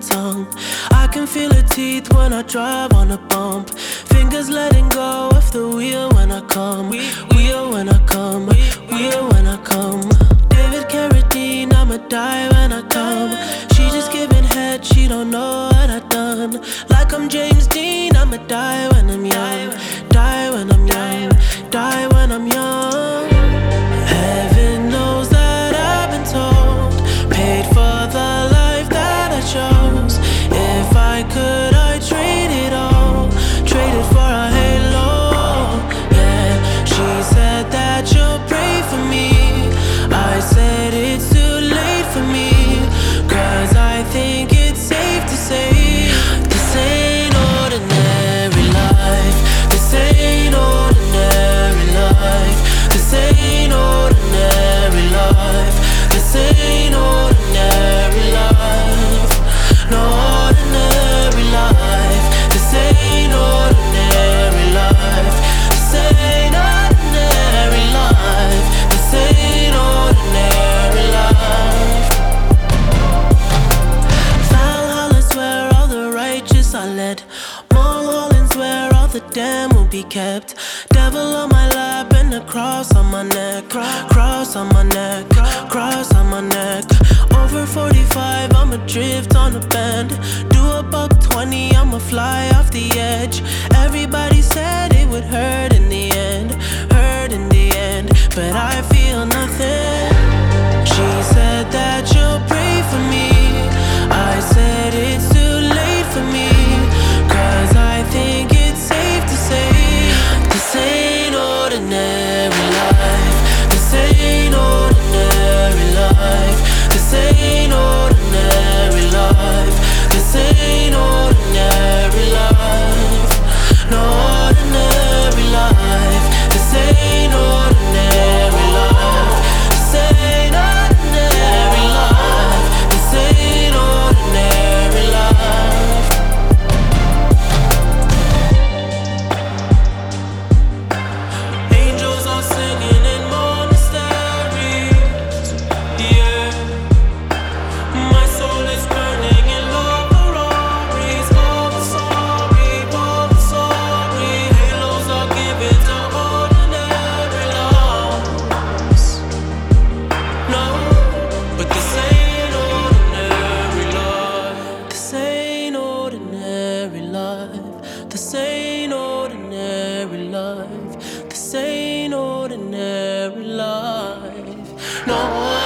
tongue. I can feel her teeth when I drive on a bump. Fingers letting go of the wheel when I come. Wheel when I come. Wheel when I come. David Carradine, I'ma die when I come. She just giving head, she don't know what I done. Like I'm James Dean, I'ma die when I'm young. Die when I'm young. Die when I'm young. Heaven knows that I've been told, paid for the life that I chose. If I could, I'd trade it all. Trade it for a halo. Yeah, she said that you'll pray for me. I said it's too late for me, 'cause I think it's safe to say this ain't ordinary life. This ain't ordinary life. This ain't ordinary life. This ain't ordinary life. No ordinary life. This ain't ordinary life. This ain't ordinary life. This ain't ordinary life. Valhalla's where all the righteous are led. Mulholland's where all the damned will be kept. Devil on my lap and a cross on my neck. Cross on my neck. Cross on my neck. Over 45, I'ma drift on a bend. Do a $120, I'ma fly off the edge. Everybody said it would hurt in the end. Hurt in the end. But I feel nothing. She said that you'll pray for me. I said it's too late for me, 'cause I think it's safe to say this ain't ordinary life. This ain't ordinary life. This ain't ordinary life. This ain't ordinary life. No ordinary life. This ain't ordinary life. This ain't ordinary life. This ain't ordinary life. Angels are singing in monasteries. Yeah, my soul is burning in love Ferraris. All the sorry, all the sorry. Halos are given to ordinary lives. No, but this ain't ordinary life. This ain't ordinary life. This ain't ordinary life. This ain't ordinary life. No.